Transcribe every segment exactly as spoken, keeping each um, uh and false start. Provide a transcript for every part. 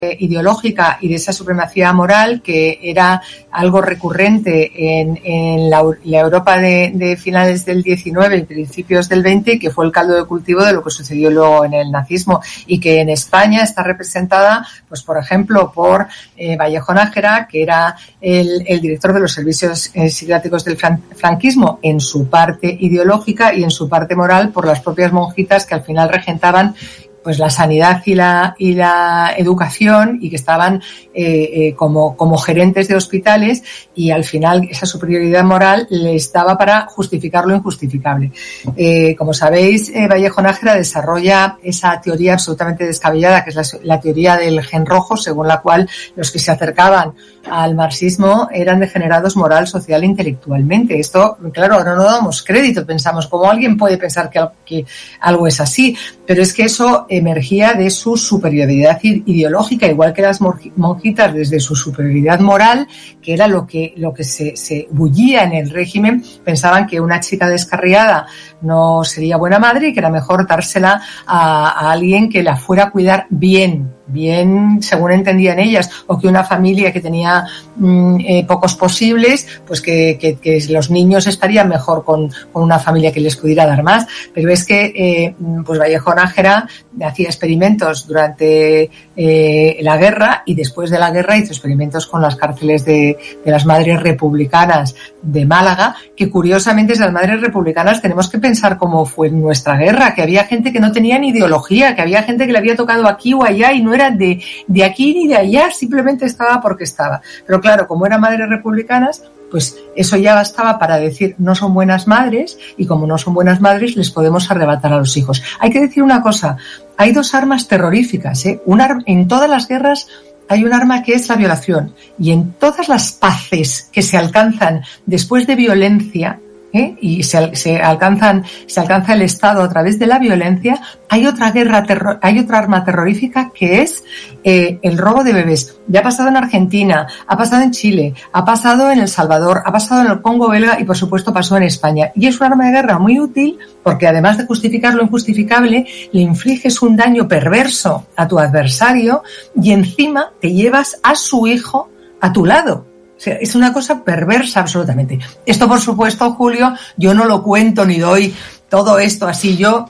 ideológica y de esa supremacía moral que era algo recurrente en, en la, la Europa de, de finales del diecinueve y principios del veinte, que fue el caldo de cultivo de lo que sucedió luego en el nazismo, y que en España está representada, pues por ejemplo, por eh, Vallejo Nájera, que era el, el director de los servicios eh, psiquiátricos del fran, franquismo, en su parte ideológica y en su parte moral por las propias monjitas que al final regentaban pues la sanidad y la y la educación, y que estaban eh, eh, como como gerentes de hospitales, y al final esa superioridad moral les daba para justificar lo injustificable. Eh, como sabéis, eh, Vallejo Nájera desarrolla esa teoría absolutamente descabellada, que es la, la teoría del gen rojo, según la cual los que se acercaban al marxismo eran degenerados moral, social e intelectualmente. Esto, claro, ahora no damos crédito, pensamos, ¿cómo alguien puede pensar que, que algo es así? Pero es que eso emergía de su superioridad ideológica, igual que las monjitas desde su superioridad moral, que era lo que lo que se, se bullía en el régimen. Pensaban que una chica descarriada no sería buena madre y que era mejor dársela a, a alguien que la fuera a cuidar bien, bien según entendían ellas, o que una familia que tenía mmm, eh, pocos posibles, pues que, que, que los niños estarían mejor con, con una familia que les pudiera dar más. Pero es que eh, pues Vallejo Nájera hacía experimentos durante eh, la guerra, y después de la guerra hizo experimentos con las cárceles de, de las madres republicanas de Málaga, que curiosamente esas madres republicanas tenemos que pensar cómo fue nuestra guerra, que había gente que no tenía ni ideología, que había gente que le había tocado aquí o allá y no era de, de aquí ni de allá, simplemente estaba porque estaba. Pero claro, como eran madres republicanas, pues eso ya bastaba para decir no son buenas madres, y como no son buenas madres les podemos arrebatar a los hijos. Hay que decir una cosa, hay dos armas terroríficas, ¿eh? Un ar- en todas las guerras hay un arma que es la violación, y en todas las paces que se alcanzan después de violencia, ¿eh? y se, se alcanzan, se alcanza el Estado a través de la violencia, hay otra guerra, terror, hay otra arma terrorífica que es eh, el robo de bebés. Ya ha pasado en Argentina, ha pasado en Chile, ha pasado en El Salvador, ha pasado en el Congo belga y por supuesto pasó en España. Y es un arma de guerra muy útil porque además de justificar lo injustificable, le infliges un daño perverso a tu adversario y encima te llevas a su hijo a tu lado. O sea, es una cosa perversa absolutamente. Esto, por supuesto, Julio, yo no lo cuento ni doy todo esto así. Yo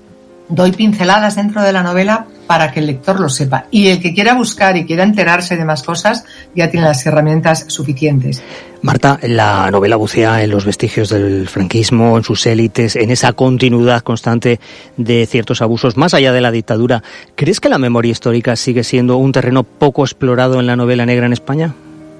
doy pinceladas dentro de la novela para que el lector lo sepa. Y el que quiera buscar y quiera enterarse de más cosas ya tiene las herramientas suficientes. Marta, la novela bucea en los vestigios del franquismo, en sus élites, en esa continuidad constante de ciertos abusos más allá de la dictadura. ¿Crees que la memoria histórica sigue siendo un terreno poco explorado en la novela negra en España?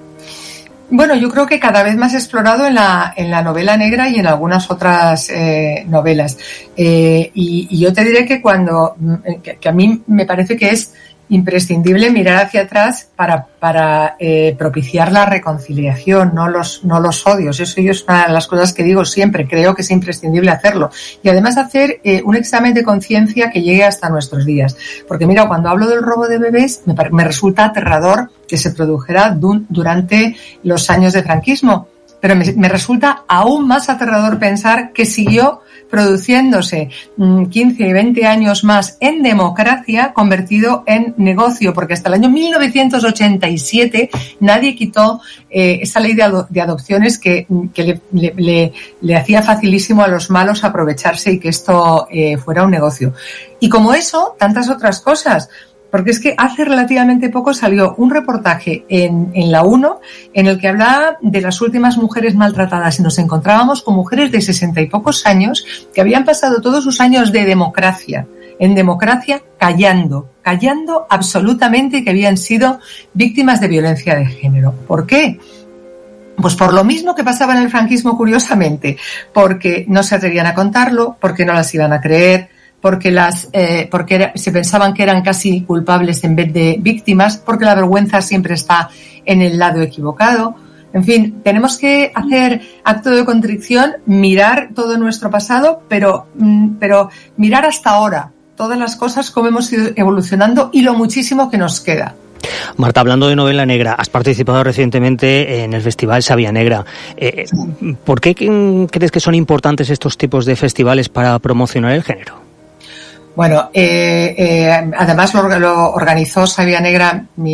Bueno, yo creo que cada vez más explorado en la en la novela negra y en algunas otras eh, novelas. Eh, y, y yo te diré que cuando que, que a mí me parece que es imprescindible mirar hacia atrás para para eh, propiciar la reconciliación, no los no los odios. Eso yo es una de las cosas que digo siempre. Creo que es imprescindible hacerlo, y además hacer eh, un examen de conciencia que llegue hasta nuestros días. Porque mira, cuando hablo del robo de bebés me, me resulta aterrador que se produjera du- durante los años de franquismo, pero me, me resulta aún más aterrador pensar que siguió produciéndose quince y veinte años más en democracia, convertido en negocio, porque hasta el año mil novecientos ochenta y siete nadie quitó eh, esa ley de, ado- de adopciones que, que le, le, le, le hacía facilísimo a los malos aprovecharse y que esto eh, fuera un negocio. Y como eso, tantas otras cosas. Porque es que hace relativamente poco salió un reportaje en, en la uno en el que hablaba de las últimas mujeres maltratadas, y nos encontrábamos con mujeres de sesenta y pocos años que habían pasado todos sus años de democracia, en democracia callando, callando absolutamente, y que habían sido víctimas de violencia de género. ¿Por qué? Pues por lo mismo que pasaba en el franquismo, curiosamente, porque no se atrevían a contarlo, porque no las iban a creer, porque las eh, porque era, se pensaban que eran casi culpables en vez de víctimas, porque la vergüenza siempre está en el lado equivocado. En fin, tenemos que hacer acto de contrición, mirar todo nuestro pasado, pero pero mirar hasta ahora todas las cosas, cómo hemos ido evolucionando y lo muchísimo que nos queda. Marta, hablando de novela negra, has participado recientemente en el Festival Savia Negra. Eh, ¿Por qué crees que son importantes estos tipos de festivales para promocionar el género? Bueno, eh, eh, además lo, lo organizó Sabia Negra, mi